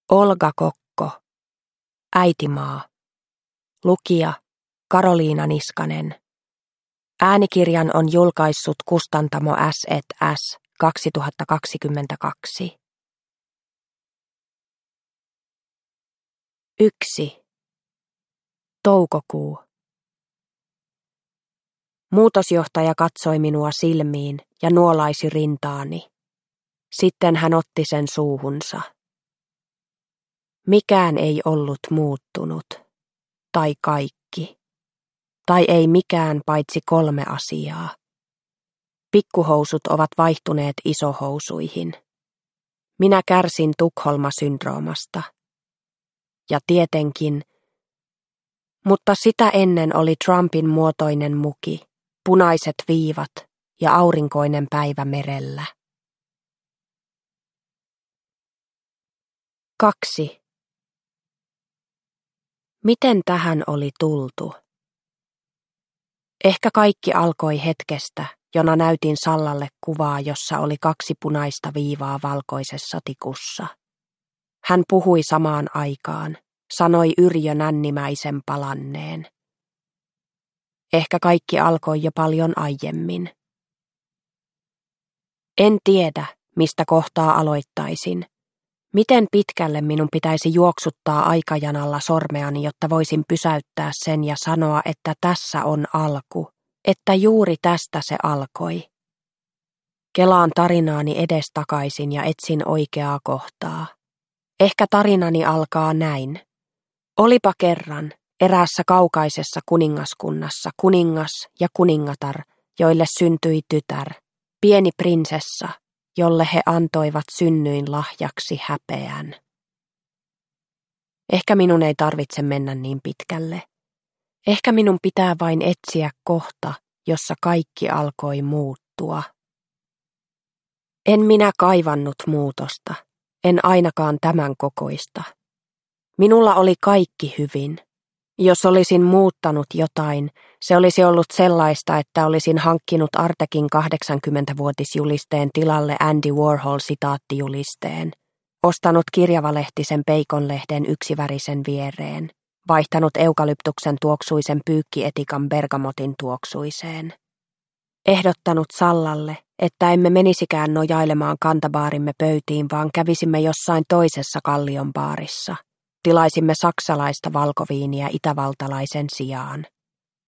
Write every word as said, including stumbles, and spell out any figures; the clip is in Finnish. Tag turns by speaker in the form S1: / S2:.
S1: Olga Kokko. Äitimaa. Lukija Karoliina Niskanen. Äänikirjan on julkaissut kustantamo S et S kaksituhattakaksikymmentäkaksi. Yksi. Toukokuu. Muutosjohtaja katsoi minua silmiin ja nuolaisi rintaani. Sitten hän otti sen suuhunsa. Mikään ei ollut muuttunut, tai kaikki, tai ei mikään paitsi kolme asiaa. Pikkuhousut ovat vaihtuneet isohousuihin. Minä kärsin Tukholma-syndroomasta. Ja tietenkin, mutta sitä ennen oli Trumpin muotoinen muki, punaiset viivat ja aurinkoinen päivä merellä. Kaksi. Miten tähän oli tultu? Ehkä kaikki alkoi hetkestä, jona näytin Sallalle kuvaa, jossa oli kaksi punaista viivaa valkoisessa tikussa. Hän puhui samaan aikaan, sanoi Yrjö Nännimäisen palanneen. Ehkä kaikki alkoi jo paljon aiemmin. En tiedä, mistä kohtaa aloittaisin. Miten pitkälle minun pitäisi juoksuttaa aikajanalla sormeani, jotta voisin pysäyttää sen ja sanoa, että tässä on alku, että juuri tästä se alkoi. Kelaan tarinaani edestakaisin ja etsin oikeaa kohtaa. Ehkä tarinani alkaa näin. Olipa kerran eräässä kaukaisessa kuningaskunnassa kuningas ja kuningatar, joille syntyi tytär, pieni prinsessa, jolle he antoivat synnyin lahjaksi häpeän. Ehkä minun ei tarvitse mennä niin pitkälle. Ehkä minun pitää vain etsiä kohta, jossa kaikki alkoi muuttua. En minä kaivannut muutosta, en ainakaan tämän kokoista. Minulla oli kaikki hyvin. Jos olisin muuttanut jotain, se olisi ollut sellaista, että olisin hankkinut Artekin kahdeksankymmentävuotisjulisteen tilalle Andy Warhol-sitaattijulisteen, ostanut kirjavalehtisen Bacon-lehden yksivärisen viereen, vaihtanut eukalyptuksen tuoksuisen pyykkietikan bergamotin tuoksuiseen. Ehdottanut Sallalle, että emme menisikään nojailemaan kantabaarimme pöytiin, vaan kävisimme jossain toisessa Kallion baarissa. Tilaisimme saksalaista valkoviiniä itävaltalaisen sijaan.